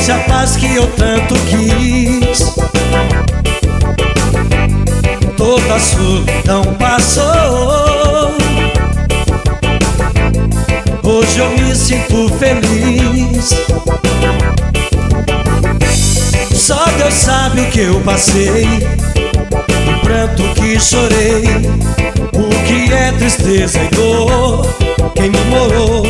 trouxe a paz que eu tanto quis. Toda a solidão passou. Hoje eu me sinto feliz. Só Deus sabe o que eu passei, o pranto que chorei, o que é tristeza e dor. Quem me morou,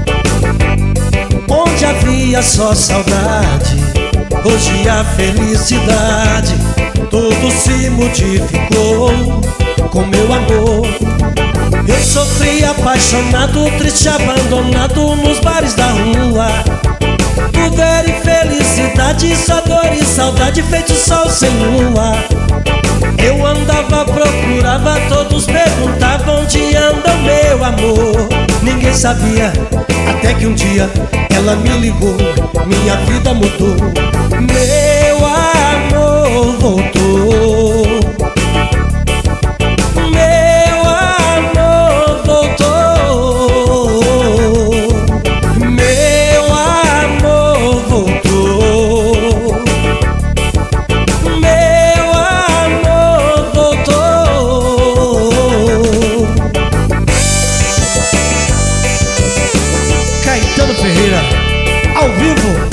onde havia só saudade, hoje a felicidade. Tudo se modificou com meu amor. Eu sofri apaixonado, triste, abandonado nos bares da rua. Tudo era infelicidade, só dor e saudade, feito sol sem lua. Eu andava, procurava, todos perguntavam onde anda o meu amor. Ninguém sabia, até que um dia ela me ligou, minha vida mudou. Meu amor voltou. Meu amor voltou. Meu amor voltou. Meu amor voltou. Caetano Ferreira, ao vivo.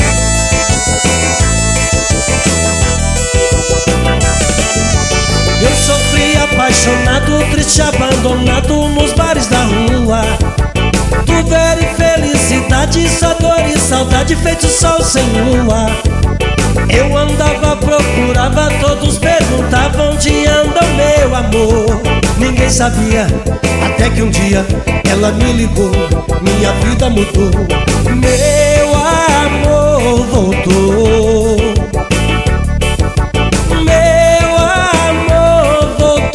Eu sofri apaixonado, triste, abandonado nos bares da rua. Tudo era infelicidade, só dor e saudade, feito sol sem lua. Eu andava, procurava, todos perguntavam onde anda o meu amor. Ninguém sabia, até que um dia ela me ligou, minha vida mudou. Meu amor voltou. Meu amor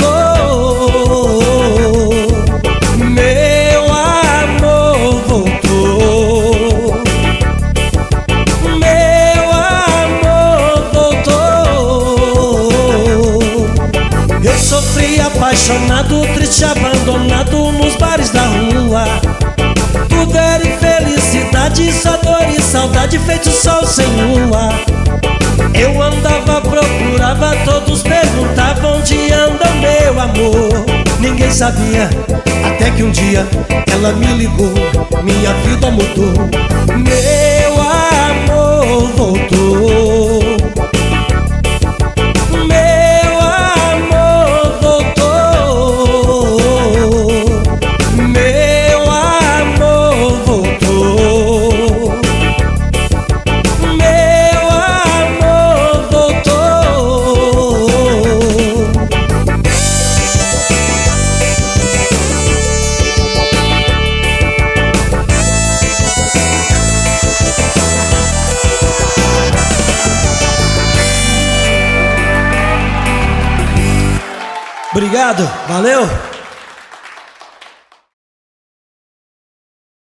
voltou. Meu amor voltou. Meu amor voltou. Eu sofri apaixonado, triste, abandonado nos bares da rua. Tudo era infelicidade, só dor e saudade, feito sol sem lua. Eu andava, procurava, todos perguntavam onde anda o meu amor. Ninguém sabia, até que um dia ela me ligou, minha vida mudou. Meu amor voltou. Meu amor voltou. Meu amor voltou. Meu amor voltou. Obrigado, valeu!